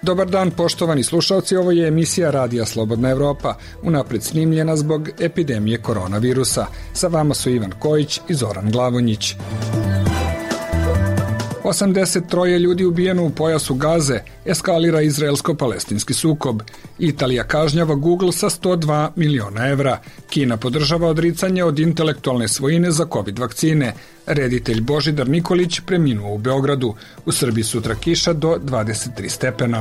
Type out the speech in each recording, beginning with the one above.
Dobar dan, poštovani slušalci, ovo je emisija Radija Slobodna Evropa, unapred snimljena zbog epidemije koronavirusa. Sa vama su Ivan Kojić i Zoran Glavonjić. 83 ljudi ubijeno u pojasu Gaze, eskalira izraelsko-palestinski sukob. Italija kažnjava Google sa 102 miliona evra. Kina podržava odricanje od intelektualne svojine za COVID vakcine. Reditelj Božidar Nikolić preminuo u Beogradu. U Srbiji sutra kiša do 23 stepena.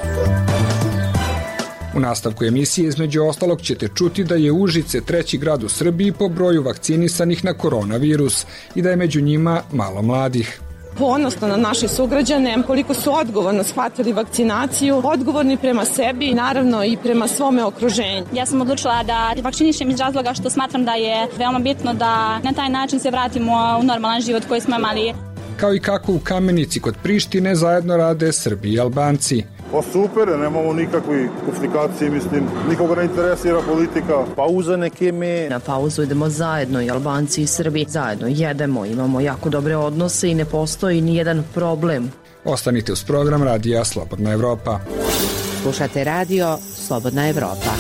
U nastavku emisije između ostalog ćete čuti da je Užice treći grad u Srbiji po broju vakcinisanih na koronavirus i da je među njima malo mladih. Ponosno na naše sugrađane, koliko su odgovorno shvatili vakcinaciju, odgovorni prema sebi i naravno i prema svome okruženju. Ja sam odlučila da vakcinišem iz razloga što smatram da je veoma bitno da na taj način se vratimo u normalan život koji smo imali. Kao i kako u Kamenici kod Prištine zajedno rade Srbi i Albanci. Pa super, nemamo nikakve komplikacije, mislim, nikoga ne interesira politika. Pauza neke me. Na pauzu idemo zajedno, i Albanci i Srbi zajedno jedemo, imamo jako dobre odnose i ne postoji ni jedan problem. Ostanite uz program Radija Slobodna Evropa. Slušate radio Slobodna Evropa.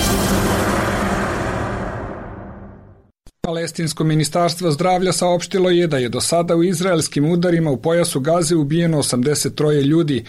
Palestinsko ministarstvo zdravlja saopštilo je da je do sada u izraelskim udarima u pojasu Gaze ubijeno 83 ljudi,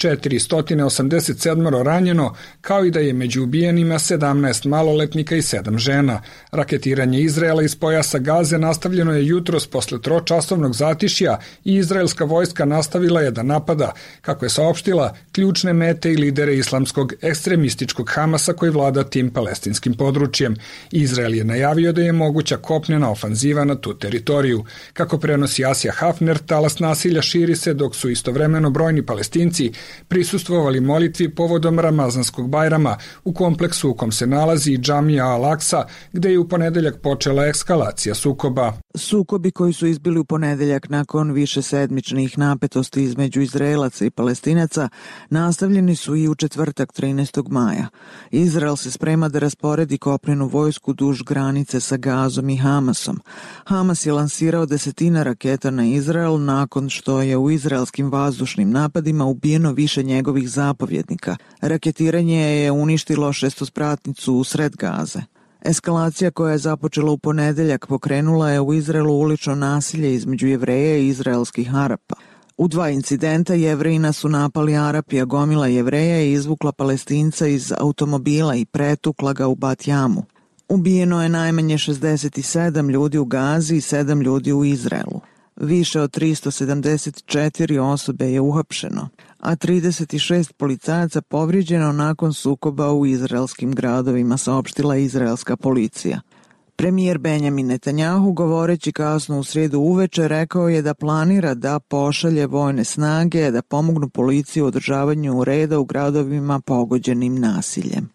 487 ranjeno, kao i da je među ubijenima 17 maloletnika i 7 žena. Raketiranje Izraela iz pojasa Gaze nastavljeno je jutros posle tročasovnog zatišja i izraelska vojska nastavila je da napada, kako je saopštila, ključne mete i lidere islamskog ekstremističkog Hamasa koji vlada tim palestinskim područjem. Izrael je najavio da je moguća kopnena ofanziva na tu teritoriju. Kako prenosi Asja Hafner, talas nasilja širi se dok su istovremeno brojni Palestinci prisustvovali molitvi povodom Ramazanskog Bajrama u kompleksu u kom se nalazi i džamija Al-Aksa, gde je u ponedeljak počela ekskalacija sukoba. Sukobi koji su izbili u ponedeljak nakon višesedmičnih napetosti između Izraelaca i Palestinaca nastavljeni su i u četvrtak 13. maja. Izrael se sprema da rasporedi kopnenu vojsku duž granice sa Gazom i Hamasom. Hamas je lansirao desetina raketa na Izrael nakon što je u izraelskim vazdušnim napadima ubijeno više njegovih zapovjednika. Raketiranje je uništilo šestospratnicu u sred Gaze. Eskalacija koja je započela u ponedeljak pokrenula je u Izraelu ulično nasilje između Jevreja i izraelskih Arapa. U 2 incidenta Jevrejina su napali Arapi, a gomila Jevreja je izvukla Palestinca iz automobila i pretukla ga u Bat Jamu. Ubijeno je najmanje 67 ljudi u Gazi i 7 ljudi u Izraelu. Više od 374 osobe je uhapšeno, a 36 policajaca povrijeđeno nakon sukoba u izraelskim gradovima, saopštila izraelska policija. Premijer Benjamin Netanjahu, govoreći kasno u srijedu uveče, rekao je da planira da pošalje vojne snage da pomognu policiji u održavanju reda u gradovima pogođenim nasiljem.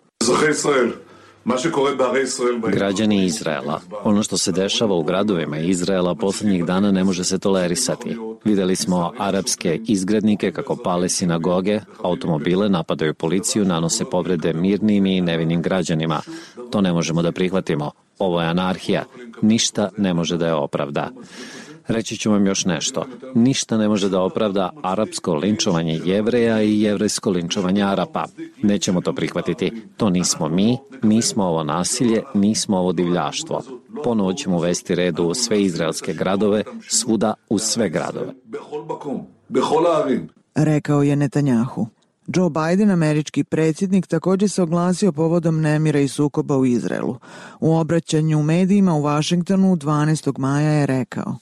Građani Izraela, ono što se dešava u gradovima Izraela posljednjih dana ne može se tolerisati. Videli smo arapske izgrednike kako pale sinagoge, automobile, napadaju policiju, nanose povrede mirnim i nevinim građanima. To ne možemo da prihvatimo. Ovo je anarhija. Ništa ne može da je opravda. Reći ću vam još nešto. Ništa ne može da opravda arapsko linčovanje Jevreja i jevrejsko linčovanje Arapa. Nećemo to prihvatiti. To nismo mi, nismo ovo nasilje, nismo ovo divljaštvo. Ponovo ćemo uvesti red u sve izraelske gradove, svuda u sve gradove. Rekao je Netanjahu. Joe Biden, američki predsjednik, također se oglasio povodom nemira i sukoba u Izraelu. U obraćanju u medijima u Vašingtonu 12. maja je rekao: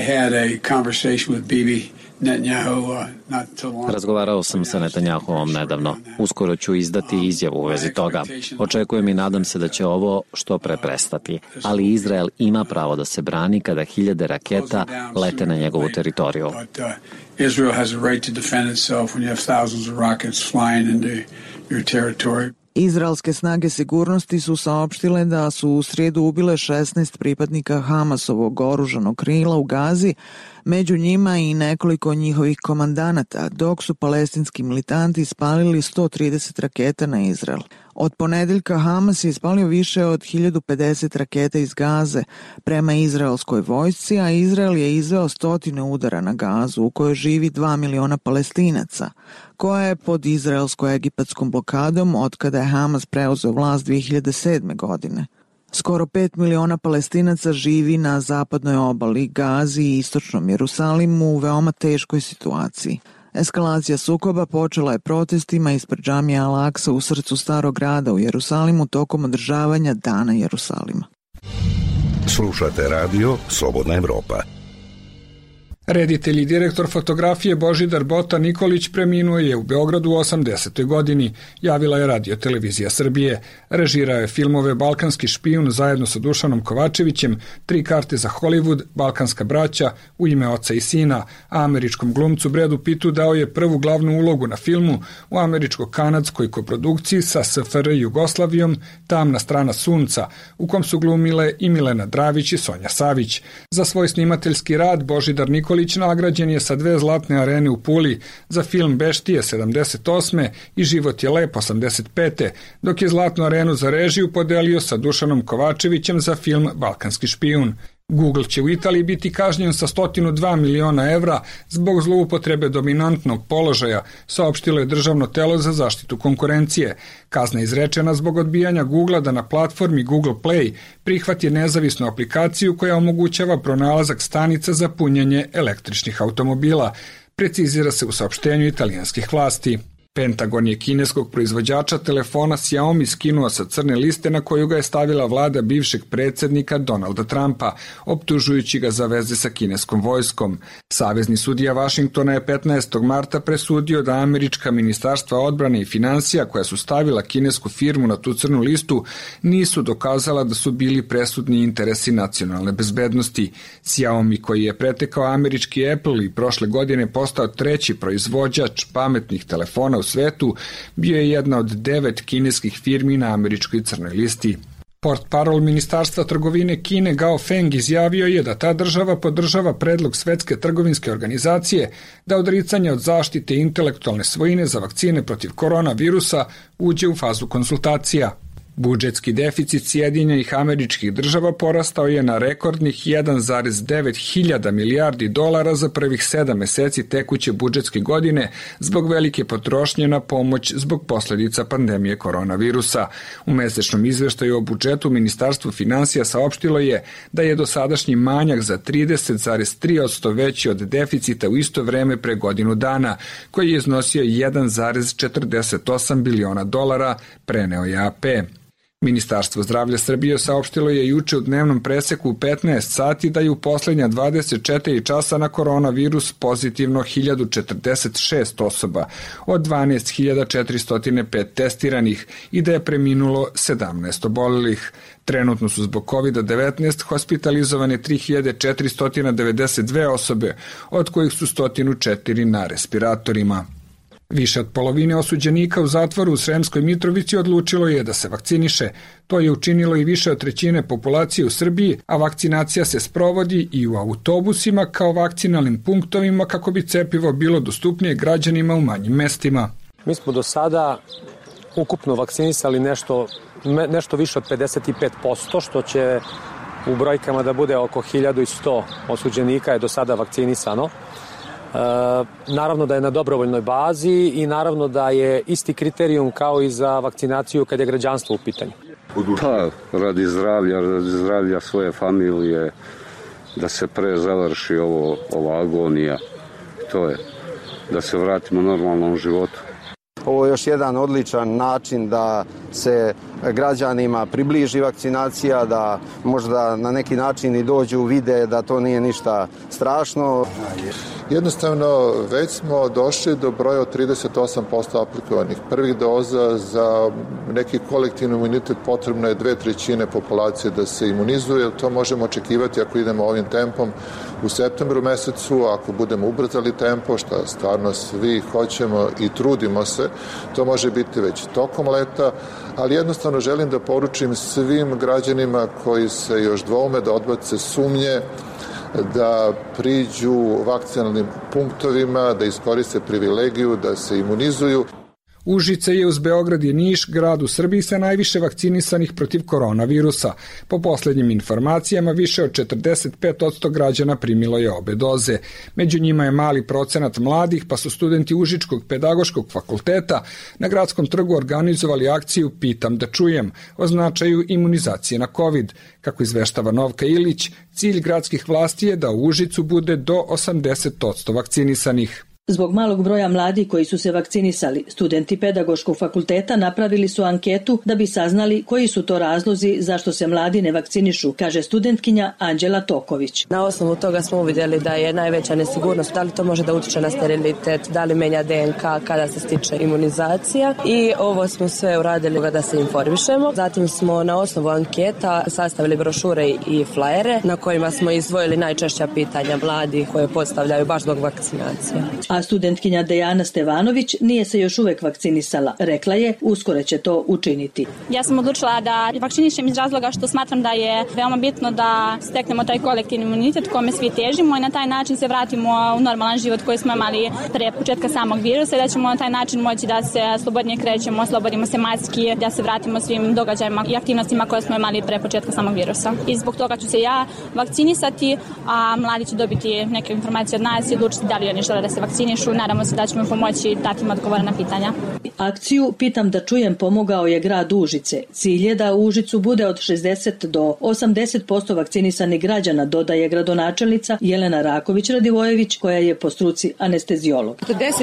Razgovarao sam sa Netanjahuom nedavno. Uskoro ću izdati izjavu u vezi toga. Očekujem i nadam se da će ovo što pre prestati. Ali Izrael ima pravo da se brani kada hiljade raketa lete na njegovu teritoriju. Israel has a right to defend itself when you have thousands of rockets flying into your territory. Izraelske snage sigurnosti su saopštile da su u srijedu ubile 16 pripadnika Hamasovog oružanog krila u Gazi, među njima i nekoliko njihovih komandanata, dok su palestinski militanti ispalili 130 raketa na Izrael. Od ponedeljka Hamas je ispalio više od 1050 raketa iz Gaze prema izraelskoj vojsci, a Izrael je izveo 100 udara na Gazu u kojoj živi 2 miliona Palestinaca. koja je pod izraelsko-egipatskom blokadom otkada je Hamas preuzeo vlast 2007. godine. Skoro 5 miliona Palestinaca živi na zapadnoj obali, Gazi i istočnom Jerusalimu u veoma teškoj situaciji. Eskalacija sukoba počela je protestima ispred džamije Al-Aksa u srcu starog grada u Jerusalimu tokom održavanja Dana Jerusalima. Slušate radio Slobodna Evropa. Reditelj i direktor fotografije Božidar Bota Nikolić preminuo je u Beogradu u 80. godini, javila je Radio Televizija Srbije. Režirao je filmove Balkanski špijun zajedno sa Dušanom Kovačevićem, 3 karte za Hollywood, Balkanska braća, U ime oca i sina, a američkom glumcu Bredu Pittu dao je prvu glavnu ulogu na filmu u američko-kanadskoj koprodukciji sa SFR Jugoslavijom Tamna strana sunca, u kom su glumile i Milena Dravić i Sonja Savić. Za svoj snimateljski rad Božidar Nikolić nagrađen je sa 2 zlatne arene u Puli za film Beštije 78. i Život je lep 85. dok je zlatnu arenu za režiju podelio sa Dušanom Kovačevićem za film Balkanski špijun. Google će u Italiji biti kažnjen sa 102 miliona evra zbog zloupotrebe dominantnog položaja, saopštilo je Državno telo za zaštitu konkurencije. Kazna je izrečena zbog odbijanja Googlea da na platformi Google Play prihvati nezavisnu aplikaciju koja omogućava pronalazak stanica za punjenje električnih automobila, precizira se u saopštenju italijanskih vlasti. Pentagon je kineskog proizvođača telefona Xiaomi skinuo sa crne liste na koju ga je stavila vlada bivšeg predsjednika Donalda Trumpa, optužujući ga za veze sa kineskom vojskom. Savezni sudija Vašingtona je 15. marta presudio da američka ministarstva odbrane i finansija koja su stavila kinesku firmu na tu crnu listu nisu dokazala da su bili presudni interesi nacionalne bezbednosti. Xiaomi, koji je pretekao američki Apple i prošle godine postao 3. proizvođač pametnih telefona u svetu, bio je jedna od 9 kineskih firmi na američkoj crnoj listi. Portparol Ministarstva trgovine Kine Gao Feng izjavio je da ta država podržava predlog Svetske trgovinske organizacije da odricanje od zaštite intelektualne svojine za vakcine protiv koronavirusa uđe u fazu konsultacija. Budžetski deficit Sjedinjenih Američkih Država porastao je na rekordnih 1,9 hiljada milijardi dolara za prvih 7 meseci tekuće budžetske godine zbog velike potrošnje na pomoć zbog posljedica pandemije koronavirusa. U mesečnom izveštaju o budžetu Ministarstvo finansija saopštilo je da je dosadašnji manjak za 30,3% veći od deficita u isto vreme pre godinu dana, koji je iznosio 1,48 biliona dolara, preneo je AP. Ministarstvo zdravlja Srbije saopštilo je juče u dnevnom preseku u 15 sati da je u poslednja 24 časa na koronavirus pozitivno 1046 osoba od 12.405 testiranih i da je preminulo 17 obolelih. Trenutno su zbog COVID-19 hospitalizovane 3492 osobe, od kojih su 104 na respiratorima. Više od polovine osuđenika u zatvoru u Sremskoj Mitrovici odlučilo je da se vakciniše. To je učinilo i više od trećine populacije u Srbiji, a vakcinacija se sprovodi i u autobusima kao vakcinalnim punktovima kako bi cepivo bilo dostupnije građanima u manjim mestima. Mi smo do sada ukupno vakcinisali nešto više od 55%, što će u brojkama da bude oko 1100 osuđenika je do sada vakcinisano. Naravno da je na dobrovoljnoj bazi i naravno da je isti kriterijum kao i za vakcinaciju kad je građanstvo u pitanju. Pa, radi zdravlja svoje familije, da se pre završi ova agonija, to je, da se vratimo normalnom životu. Ovo je još jedan odličan način da se građanima približi vakcinacija, da možda na neki način i dođu vide da to nije ništa strašno. Jednostavno, već smo došli do broja od 38% aplikovanih prvih doza. Za neki kolektivni imunitet potrebno je 2/3 populacije da se imunizuje. To možemo očekivati ako idemo ovim tempom u septembru mesecu. Ako budemo ubrzali tempo, što stvarno svi hoćemo i trudimo se, to može biti već tokom leta, ali jednostavno želim da poručim svim građanima koji se još dvoume da odbace sumnje, da priđu vakcinalnim punktovima, da iskoriste privilegiju, da se imunizuju. Užice je uz Beograd i Niš grad u Srbiji sa najviše vakcinisanih protiv koronavirusa. Po poslednjim informacijama, više od 45% građana primilo je obe doze. Među njima je mali procenat mladih, pa su studenti Užičkog pedagoškog fakulteta na Gradskom trgu organizovali akciju Pitam da čujem o značaju imunizacije na COVID. Kako izveštava Novka Ilić, cilj gradskih vlasti je da u Užicu bude do 80% vakcinisanih. Zbog malog broja mladih koji su se vakcinisali, studenti pedagoškog fakulteta napravili su anketu da bi saznali koji su to razlozi zašto se mladi ne vakcinišu, kaže studentkinja Anđela Toković. Na osnovu toga smo uvidjeli da je najveća nesigurnost, da li to može da utiče na sterilitet, da li menja DNK kada se stiče imunizacija, i ovo smo sve uradili da se informišemo. Zatim smo na osnovu anketa sastavili brošure i flajere na kojima smo izdvojili najčešća pitanja mladih koje postavljaju baš zbog vakcinacije. A studentkinja Dejana Stevanović nije se još uvek vakcinisala. Rekla je, uskoro će to učiniti. Ja sam odlučila da vakcinišem iz razloga što smatram da je veoma bitno da steknemo taj kolektivni imunitet kome svi težimo i na taj način se vratimo u normalan život koji smo imali pre početka samog virusa i da ćemo na taj način moći da se slobodnije krećemo, oslobodimo se maski, da se vratimo svim događajima i aktivnostima koje smo imali pre početka samog virusa. I zbog toga ću se ja vakcinisati, a mladi će dobiti neke informacije od nas i odlučiti da li oni žele da se vakcinišu. Nadamo se da ćemo pomoći dati im odgovore na pitanja. Akciju Pitam da čujem pomogao je grad Užice. Cilj je da u Užicu bude od 60 do 80% vakcinisanih građana, dodaje gradonačelnica Jelena Raković-Radivojević, koja je po struci anesteziolog.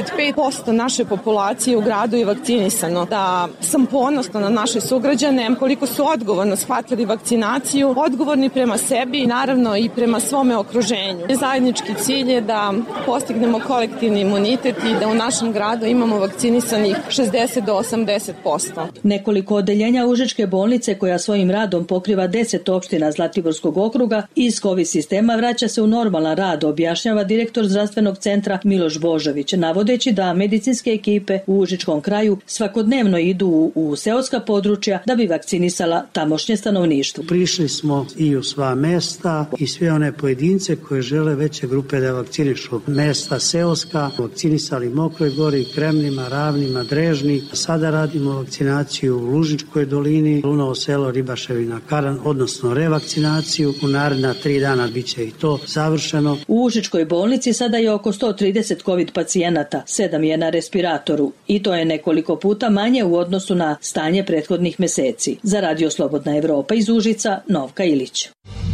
45% naše populacije u gradu je vakcinisano. Da sam ponosna na naše sugrađane, koliko su odgovorno shvatili vakcinaciju, odgovorni prema sebi i naravno i prema svome okruženju. Zajednički cilj je da postignemo kolektivni imunitet i da u našem gradu imamo vakcinisanih 60 do 80%. Nekoliko odeljenja Užičke bolnice, koja svojim radom pokriva 10 opština Zlatiborskog okruga, iz COVID sistema vraća se u normalan rad, objašnjava direktor zdravstvenog centra Miloš Božović, navodeći da medicinske ekipe u Užičkom kraju svakodnevno idu u seoska područja da bi vakcinisala tamošnje stanovništvo. Prišli smo i u sva mesta i sve one pojedince koje žele veće grupe da vakcinišu. Mesta seoska, vakcinisali Mokroj Gori, Kremnima, Ravnima, Drežni. Sada radimo vakcinaciju u Lužičkoj dolini, Lunovo selo, Ribaševina, Karan, odnosno revakcinaciju. U naredna 3 dana biće i to završeno. U Užičkoj bolnici sada je oko 130 COVID pacijenata, 7 je na respiratoru i to je nekoliko puta manje u odnosu na stanje prethodnih meseci. Za Radio Slobodna Evropa iz Užica, Novka Ilić.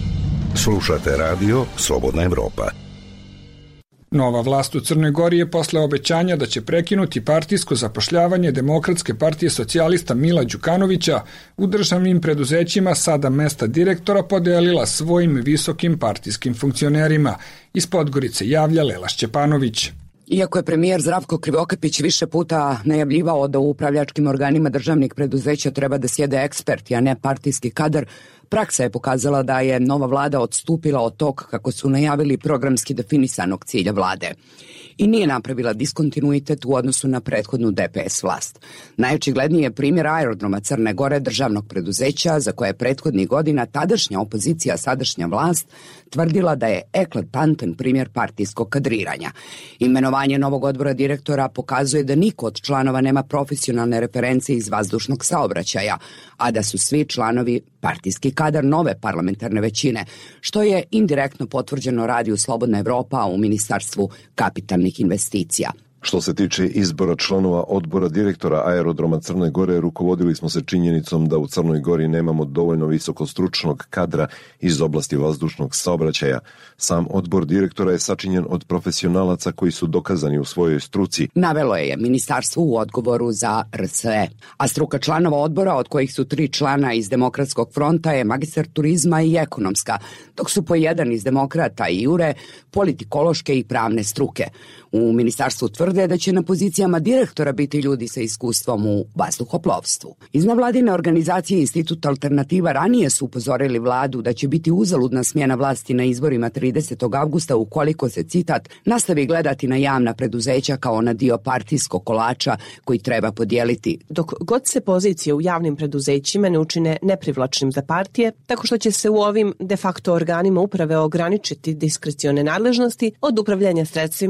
Slušate Radio Slobodna Evropa. Nova vlast u Crnoj Gori je posle obećanja da će prekinuti partijsko zapošljavanje Demokratske partije socijalista Mila Đukanovića u državnim preduzećima sada mesta direktora podelila svojim visokim partijskim funkcionerima. Iz Podgorice javlja Lela Šćepanović. Iako je premijer Zdravko Krivokapić više puta najavljivao da u upravljačkim organima državnih preduzeća treba da sjede eksperti, a ne partijski kadar, praksa je pokazala da je nova vlada odstupila od tog, kako su najavili, programski definisanog cilja vlade i nije napravila diskontinuitet u odnosu na prethodnu DPS vlast. Najočigledniji je primjer aerodroma Crne Gore, državnog preduzeća za koje je prethodnih godina tadašnja opozicija, sadašnja vlast tvrdila da je eklatantan primjer partijskog kadriranja. Imenovanje novog odbora direktora pokazuje da niko od članova nema profesionalne reference iz vazdušnog saobraćaja, a da su svi članovi partijski kadar nove parlamentarne većine, što je indirektno potvrđeno Radio Slobodna Evropa u Ministarstvu kapitalnih investicija. Što se tiče izbora članova odbora direktora aerodroma Crne Gore, rukovodili smo se činjenicom da u Crnoj Gori nemamo dovoljno visokostručnog kadra iz oblasti vazdušnog saobraćaja. Sam odbor direktora je sačinjen od profesionalaca koji su dokazani u svojoj struci. Navelo je ministarstvo u odgovoru za RSE. A struka članova odbora, od kojih su 3 člana iz Demokratskog fronta, je magistar turizma i ekonomska, dok su po 1 iz Demokrata i Jure politikološke i pravne struke. U ministarstvu tvrde da će na pozicijama direktora biti ljudi sa iskustvom u vazduhoplovstvu. Iz nevladine organizacije Institut Alternativa ranije su upozorili vladu da će biti uzaludna smjena vlasti na izborima 30. avgusta ukoliko se, citat, nastavi gledati na javna preduzeća kao na dio partijskog kolača koji treba podijeliti. Dok god se pozicije u javnim preduzećima ne učine neprivlačnim za partije, tako što će se u ovim de facto organima uprave ograničiti diskrecione nadležnosti od upravljanja sredstvima sponzora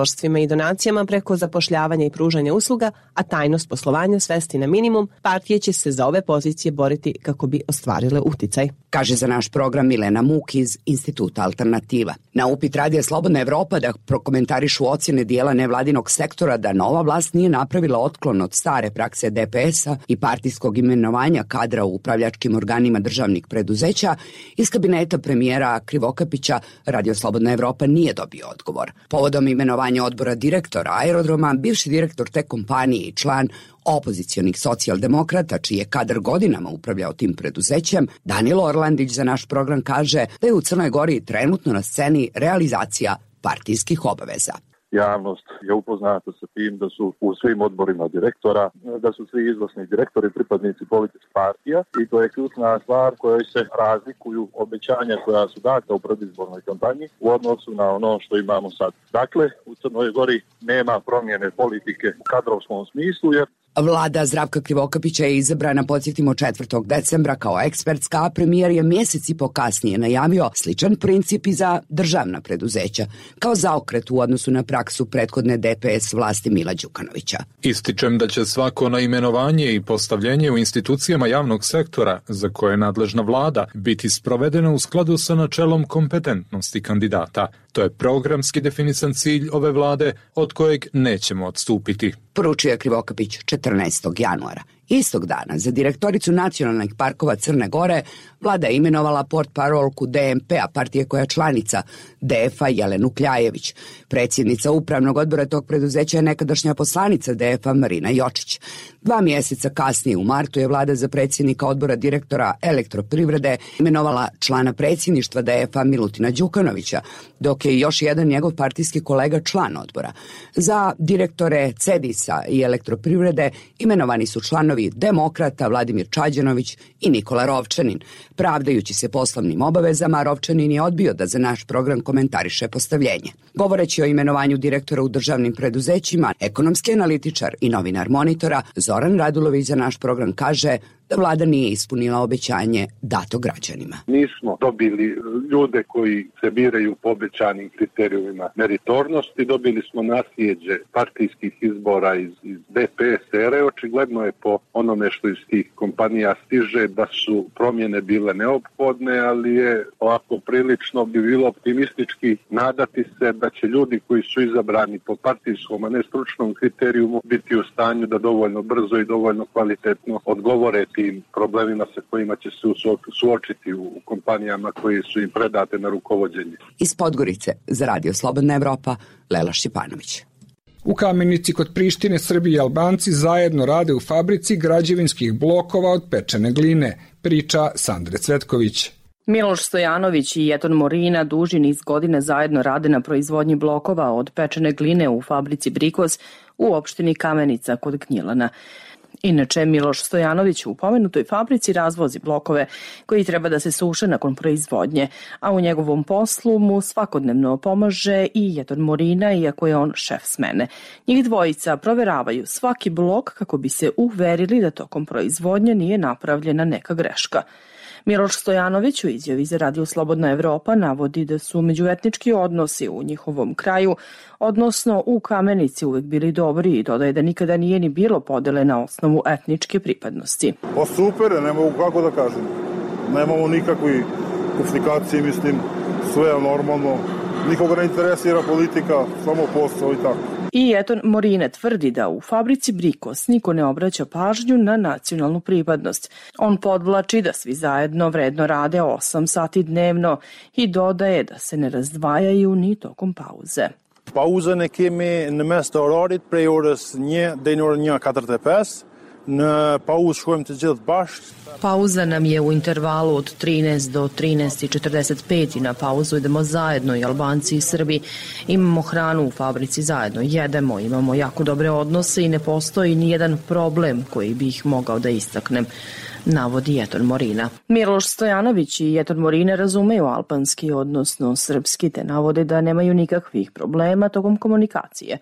sponzorstvima i donacijama preko zapošljavanja i pružanja usluga, a tajnost poslovanja svesti na minimum, partije će se za ove pozicije boriti kako bi ostvarile uticaj. Kaže za naš program Milena Muk iz Instituta Alternativa. Na upit Radija Slobodna Evropa da prokomentarišu ocjene dijela nevladinog sektora da nova vlast nije napravila otklon od stare prakse DPS-a i partijskog imenovanja kadra u upravljačkim organima državnih preduzeća, iz kabineta premijera Krivokapića Radio Slobodna Evropa nije dobio odgovor. Povodom imenovanja odbora direktora aerodroma, bivši direktor te kompanije i član opozicionih socijaldemokrata, čiji je kadar godinama upravljao tim preduzećem, Danilo Orlandić za naš program kaže da je u Crnoj Gori trenutno na sceni realizacija partijskih obaveza. Javnost je upoznata sa tim da su u svim odborima direktora, da su svi izvršni direktori pripadnici političkih partija i to je ključna stvar kojoj se razlikuju obećanja koja su data u predizbornoj kampanji u odnosu na ono što imamo sad. Dakle, u Crnoj Gori nema promjene politike u kadrovskom smislu jer Vlada Zdravka Krivokapića je izabrana, podsjetimo, 4. decembra kao ekspertska, a premijer je mjesec i po kasnije najavio sličan princip i za državna preduzeća, kao zaokret u odnosu na praksu prethodne DPS vlasti Mila Đukanovića. Ističem da će svako naimenovanje i postavljenje u institucijama javnog sektora za koje je nadležna vlada biti sprovedeno u skladu sa načelom kompetentnosti kandidata. To je programski definisan cilj ove vlade od kojeg nećemo odstupiti. Poručio je Krivokapić 14. januara. Istog dana za direktoricu nacionalnih parkova Crne Gore vlada je imenovala portparolku DMP-a, partije koja je članica DF-a Jelenu Kljajević. Predsjednica upravnog odbora tog preduzeća je nekadašnja poslanica DF-a Marina Jočić. 2 mjeseca kasnije u martu je vlada za predsjednika odbora direktora Elektroprivrede imenovala člana predsjedništva DF-a Milutina Đukanovića, dok je još jedan njegov partijski kolega član odbora. Za direktore Cedisa i Elektroprivrede imenovani su članovi Demokrata Vladimir Čađanović i Nikola Rovčanin. Pravdajući se poslovnim obavezama, Rovčanin je odbio da za naš program komentariše postavljenje. Govoreći o imenovanju direktora u državnim preduzećima, ekonomski analitičar i novinar Monitora Zoran Radulović za naš program kaže da vlada nije ispunila obećanje dato građanima. Nismo dobili ljude koji se biraju po obećanim kriterijumima meritornosti, dobili smo naslijeđe partijskih izbora iz DPS ere. Očigledno je po onome što iz tih kompanija stiže da su promjene bile neophodne, ali je ovako prilično bi bilo optimistički nadati se da će ljudi koji su izabrani po partijskom, a ne stručnom kriterijumu biti u stanju da dovoljno brzo i dovoljno kvalitetno odgovore tim problemima sa kojima će se suočiti u kompanijama koje su im predate na rukovođenje. Iz Podgorice za Radio Slobodna Evropa, Lela Šćepanović. U Kamenici kod Prištine Srbi i Albanci zajedno rade u fabrici građevinskih blokova od pečene gline, priča Sandre Cvetković. Miloš Stojanović i Eton Morina duži niz godina zajedno rade na proizvodnji blokova od pečene gline u fabrici Brikos u opštini Kamenica kod Gnjilana. Inače, Miloš Stojanović u pomenutoj fabrici razvozi blokove koji treba da se suše nakon proizvodnje, a u njegovom poslu mu svakodnevno pomaže i Eton Morina, iako je on šef smene. Njih dvojica proveravaju svaki blok kako bi se uverili da tokom proizvodnje nije napravljena neka greška. Miloš Stojanović u izjavi za Radio Slobodna Evropa navodi da su međuetnički odnosi u njihovom kraju, odnosno u Kamenici, uvek bili dobri i dodaje da nikada nije ni bilo podele na osnovu etničke pripadnosti. Pa super, ne mogu kako da kažem. Nemamo nikakve komplikacije, mislim, sve je normalno. Nikoga ne interesira politika, samo posao i tako. I Eton Morine tvrdi da u fabrici Brikos niko ne obraća pažnju na nacionalnu pripadnost. On podvlači da svi zajedno vredno rade 8 sati dnevno i dodaje da se ne razdvajaju ni tokom pauze. Pauzën e kemi në mes të orarit prej orës 1 deri në orën 1:45. Në pauzë shkojmë të gjithë bashkë. Pauza nam je u intervalu od 13 do 13:45 i na pauzu idemo zajedno i Albanci i Srbi. Imamo hranu u fabrici, zajedno jedemo, imamo jako dobre odnose i ne postoji ni jedan problem koji bih mogao da istaknem, navodi Eton Morina. Miloš Stojanović i Eton Morine razumeju albanski, odnosno srpski, te navode da nemaju nikakvih problema tokom komunikacije.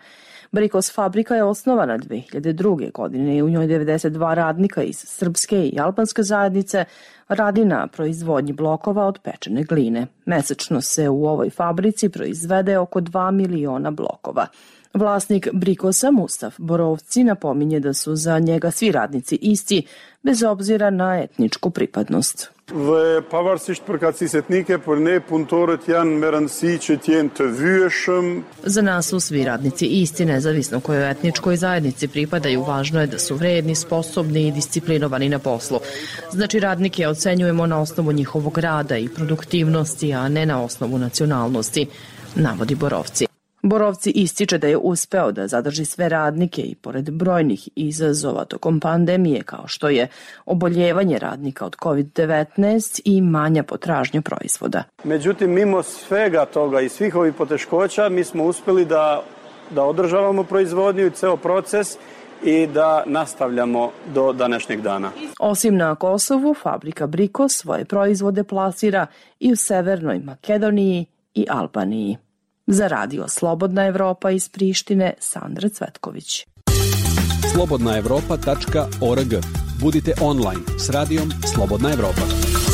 Brikos fabrika je osnovana 2002. godine i u njoj 92 radnika iz srpske i albanske zajednice radi na proizvodnji blokova od pečene gline. Mesečno se u ovoj fabrici proizvede oko 2 miliona blokova. Vlasnik Brikosa, Mustaf Borovci, napominje da su za njega svi radnici isti, bez obzira na etničku pripadnost. Dhe pavarësisht përkatësisë etnike, për ne punëtorët janë me rëndësi që të jenë të vyeshëm. Za nas su svi radnici isti, nezavisno kojoj etničkoj zajednici pripadaju. Važno je da su vredni, sposobni i disciplinovani na poslu. Znači, radnike ocenjujemo na osnovu njihovog rada i produktivnosti, a ne na osnovu nacionalnosti, navodi Borovci. Borovci ističe da je uspeo da zadrži sve radnike i pored brojnih izazova tokom pandemije, kao što je oboljevanje radnika od COVID-19 i manja potražnja proizvoda. Međutim, mimo svega toga i svih ovih poteškoća, mi smo uspeli da održavamo proizvodnju i ceo proces i da nastavljamo do današnjeg dana. Osim na Kosovu, fabrika Brikos svoje proizvode plasira i u Severnoj Makedoniji i Albaniji. Za radio Slobodna Evropa iz Prištine, Sandra Cvetković. slobodnaevropa.org. Budite online s radijom Slobodna Evropa.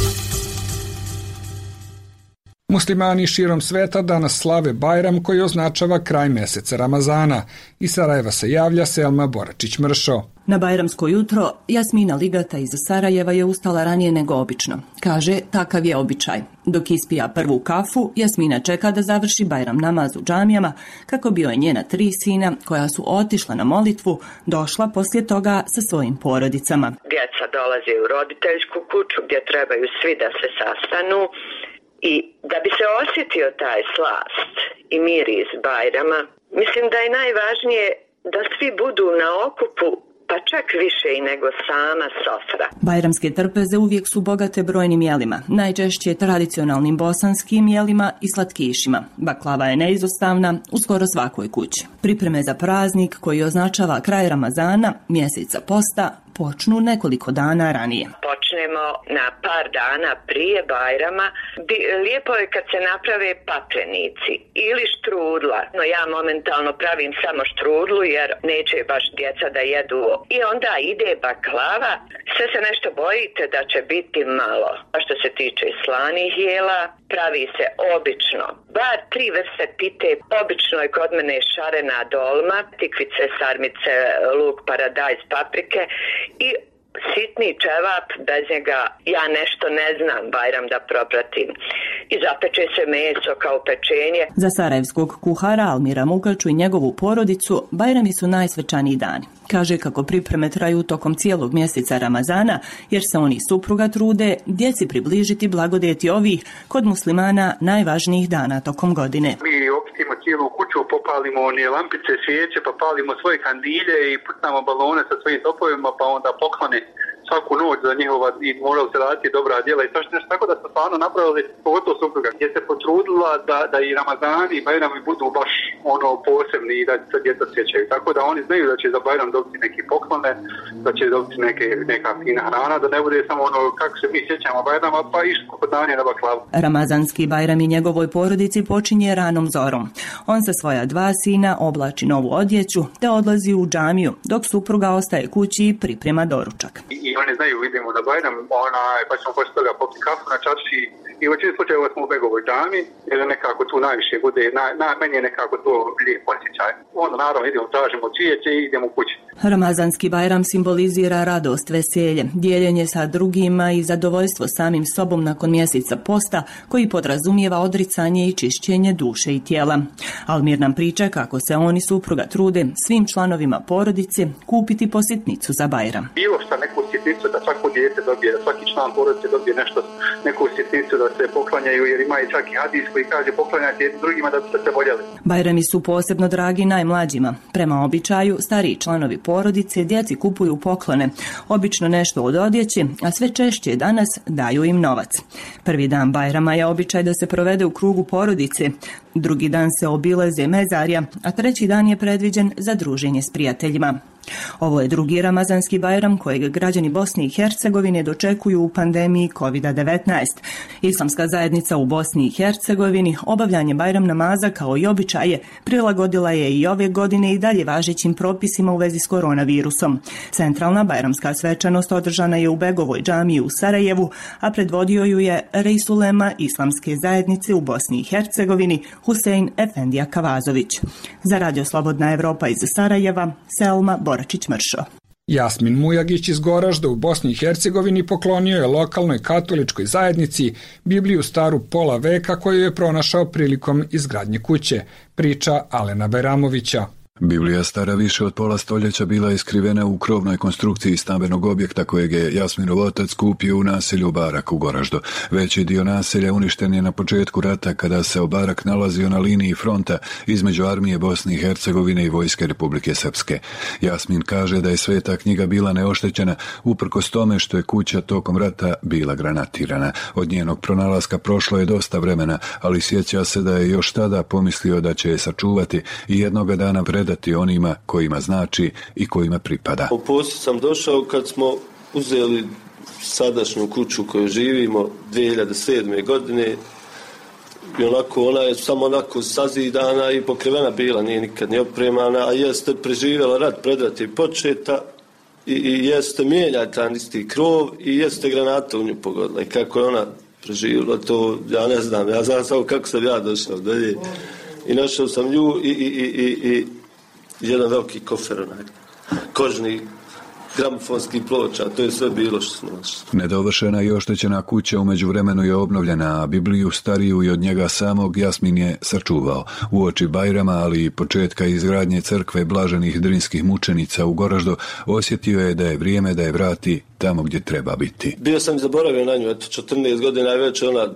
Muslimani širom sveta danas slave Bajram koji označava kraj meseca Ramazana. Iz Sarajeva se javlja Selma Boračić-Mršo. Na bajramsko jutro Jasmina Ligata iz Sarajeva je ustala ranije nego obično. Kaže, takav je običaj. Dok ispija prvu kafu, Jasmina čeka da završi Bajram namaz u džamijama kako bi joj njena 3 sina, koja su otišla na molitvu, došla poslije toga sa svojim porodicama. Djeca dolaze u roditeljsku kuću gdje trebaju svi da se sastanu i da bi se osjetio taj slast i miris Bajrama, mislim da je najvažnije da svi budu na okupu, pa čak više i nego sama sofra. Bajramske trpeze uvijek su bogate brojnim jelima, najčešće tradicionalnim bosanskim jelima i slatkišima. Baklava je neizostavna u skoro svakoj kući. Pripreme za praznik koji označava kraj Ramazana, mjeseca posta, počnu nekoliko dana ranije. Počnemo na par dana prije Bajrama. Lijepo je kad se naprave paprenici ili štrudla. No ja momentalno pravim samo štrudlu jer neće baš djeca da jedu. I onda ide baklava. Sve se nešto bojite da će biti malo. A što se tiče slanih jela, pravi se obično. Bar 3 vrste pite. Obično je kod mene šarena dolma, tikvice, sarmice, luk, paradajz, paprike i sitni čevap, bez njega ja nešto ne znam Bajram da propratim. I zapeče se meso kao pečenje. Za sarajevskog kuhara Almira Mukaču i njegovu porodicu Bajrami su najsvečaniji dani. Kaže kako pripreme traju tokom cijelog mjeseca Ramazana, jer se oni supruga trude djeci približiti blagodeti ovih kod muslimana najvažnijih dana tokom godine. Mi okitimo cijelu kuću, popalimo one lampice, svijeće, pa palimo svoje kandilje i pucamo balone sa svojim topovima, pa onda poklone svaku noć za njihova i morali se raditi dobra djela i nešto tako da smo stvarno napravili, pogotovo supruga, gdje se potrudila da i Ramazani i Bajrami budu baš posebni i da se djeca sjećaju. Tako da oni znaju da će za Bajram dobiti neki poklone, da će dobiti neka fina hrana, da ne bude samo kako se mi sjećamo Bajrama, pa išto podanje na baklavu. Ramazanski Bajram i njegovoj porodici počinje ranom zorom. On sa svoja 2 sina oblači novu odjeću te odlazi u džamiju, dok supruga ostaje kući i priprema doručak. I oni znaju, vidimo da Bajram, pa ćemo poslije toga popiti kafu na čarši i u većini slučajeva smo u Begovoj džami, jer nekako tu najviše bude, meni je nekako to lijep osjećaj. Onda naravno idemo, tražimo cvijeće i idemo u kući. Ramazanski Bajram simbolizira radost, veselje, dijeljenje sa drugima i zadovoljstvo samim sobom nakon mjeseca posta koji podrazumijeva odricanje i čišćenje duše i tijela. Almir nam priča kako se oni supruga trude svim članovima porodice kupiti po sitnicu za Bajram. Bilo šta, neku sitnicu da svako dijete dobije, da svaki član porodice dobije nešto, neku sitnicu da se poklanjaju, jer ima i čak i hadis koji kaže poklanjati jednim drugima da biste se voljeli. Bajrami su posebno dragi najmlađima. Prema običaju, stariji članovi porodice djeci kupuju poklone, obično nešto od odjeće, a sve češće danas daju im novac. Prvi dan Bajrama je običaj da se provede u krugu porodice, drugi dan se obilaze mezarja, a treći dan je predviđen za druženje s prijateljima. Ovo je drugi Ramazanski Bajram kojeg građani Bosne i Hercegovine dočekuju u pandemiji COVID-19. Islamska zajednica u Bosni i Hercegovini obavljanje Bajram namaza kao i običaje prilagodila je i ove godine i dalje važećim propisima u vezi s koronavirusom. Centralna bajramska svečanost održana je u Begovoj džamiji u Sarajevu, a predvodio ju je Reisulema Islamske zajednice u Bosni i Hercegovini Husein Efendija Kavazović. Za Radio Slobodna Evropa iz Sarajeva, Selma Boračić-Mršo. Jasmin Mujagić iz Goražda u Bosni i Hercegovini poklonio je lokalnoj katoličkoj zajednici Bibliju staru pola veka koju je pronašao prilikom izgradnje kuće, priča Alena Bajramovića. Biblija stara više od pola stoljeća bila je skrivena u krovnoj konstrukciji stambenog objekta kojeg je Jasminov otac kupio u naselju Barak u Goraždu. Veći dio naselja uništen je na početku rata kada se Barak nalazio na liniji fronta između armije Bosne i Hercegovine i vojske Republike Srpske. Jasmin kaže da je sveta knjiga bila neoštećena uprkos tome što je kuća tokom rata bila granatirana. Od njenog pronalaska prošlo je dosta vremena, ali sjeća se da je još tada pomislio da će je sačuvati i jednoga dana predati onima kojima znači i kojima pripada. U posjed sam došao kad smo uzeli sadašnju kuću koju živimo 2007. godine i ona je samo onako sazidana i pokrivena bila, nije nikad ni opremana, a jeste preživjela rat, predrat je početa i jeste mijenjatan isti krov i jeste granata u nju pogodila. I kako je ona preživjela, to ja ne znam, ja znam samo kako sam ja došao dalje. I našao sam nju i jedan veliki kofer, kožni gramofonski ploča, to je sve bilo što smo našli. Nedovršena i oštećena kuća u međuvremenu je obnovljena, a Bibliju stariju i od njega samog Jasmin je sačuvao. Uoči Bajrama, ali i početka izgradnje crkve blaženih drinskih mučenica u Goraždu, osjetio je da je vrijeme da je vrati tamo gdje treba biti. Bio sam zaboravio na nju, 14 godina je već ona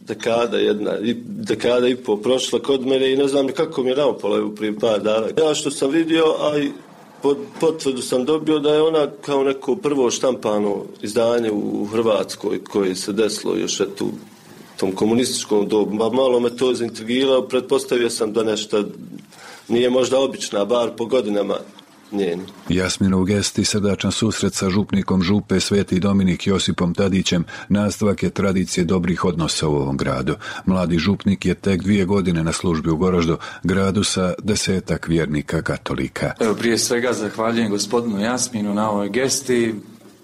dekada i pol prošla kod mene i ne znam kako mi je naopala prije par dana. Ja što sam vidio, a i potvrdu sam dobio da je ona kao neko prvo štampano izdanje u Hrvatskoj koje se desilo još u tom komunističkom dobu. Malo me to zaintrigiralo, pretpostavio sam da nešto nije možda obična, bar po godinama njeni. Jasminov gest i srdačan susret sa župnikom župe Sveti Dominik Josipom Tadićem nastavak je tradicije dobrih odnosa u ovom gradu. Mladi župnik je tek 2 godine na službi u Goraždu, gradu sa 10 vjernika katolika. Evo, prije svega zahvaljujem gospodinu Jasminu na ovoj gesti.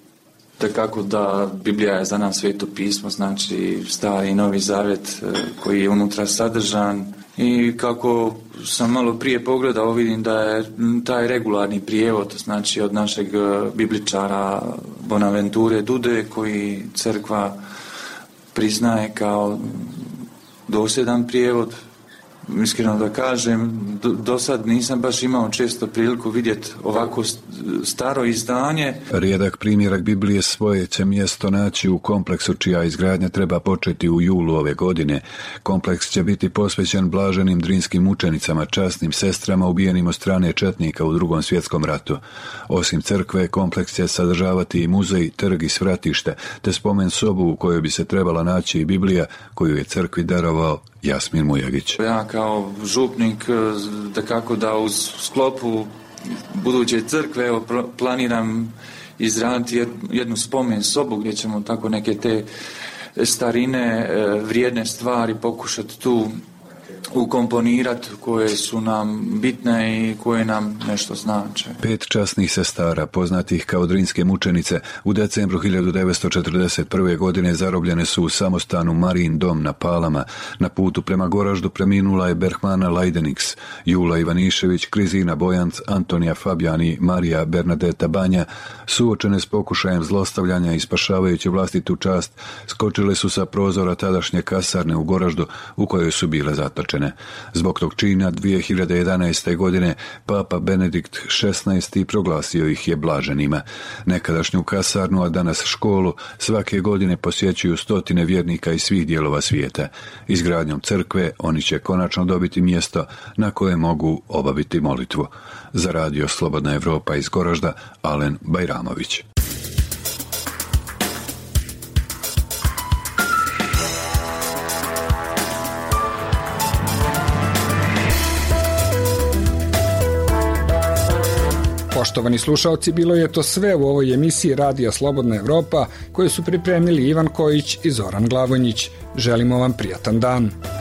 Tako da Biblija je za nas sveto pismo, znači Stari i Novi Zavet koji je unutra sadržan. I kako sam malo prije pogledao, vidim da je taj regularni prijevod, znači od našeg bibličara Bonaventure Dude, koji crkva priznaje kao dosljedan prijevod. Iskreno da kažem, do sad nisam baš imao često priliku vidjeti ovako staro izdanje. Rijedak primjerak Biblije svoje će mjesto naći u kompleksu čija izgradnja treba početi u julu ove godine. Kompleks će biti posvećen blaženim drinskim mučenicama, časnim sestrama ubijenim od strane četnika u Drugom svjetskom ratu. Osim crkve, kompleks će sadržavati i muzej, trg i svratište, te spomen sobu u kojoj bi se trebala naći i Biblija koju je crkvi darovao Jasmin Mujagić. Ja kao župnik da u sklopu buduće crkve planiram izraditi jednu spomen sobu gdje ćemo tako neke te starine, vrijedne stvari pokušati tu ukomponirati koje su nam bitne i koje nam nešto znače. 5 časnih sestara, poznatih kao drinske mučenice, u decembru 1941. godine zarobljene su u samostanu Marijin dom na Palama. Na putu prema Goraždu preminula je Berhmana Lajdeniks, Jula Ivanišević, Krizina Bojanc, Antonija Fabjani, Marija Bernadeta Banja. Suočene s pokušajem zlostavljanja i spašavajući vlastitu čast, skočile su sa prozora tadašnje kasarne u Goraždu u kojoj su bile zatočene. Zbog tog čina 2011. godine Papa Benedikt XVI proglasio ih je blaženima. Nekadašnju kasarnu, a danas školu, svake godine posjećuju stotine vjernika iz svih dijelova svijeta. Izgradnjom crkve oni će konačno dobiti mjesto na koje mogu obaviti molitvu. Za Radio Slobodna Evropa iz Goražda, Alen Bajramović. Poštovani slušaoci, bilo je to sve u ovoj emisiji Radija Slobodna Evropa koju su pripremili Ivan Kojić i Zoran Glavonjić. Želimo vam prijatan dan.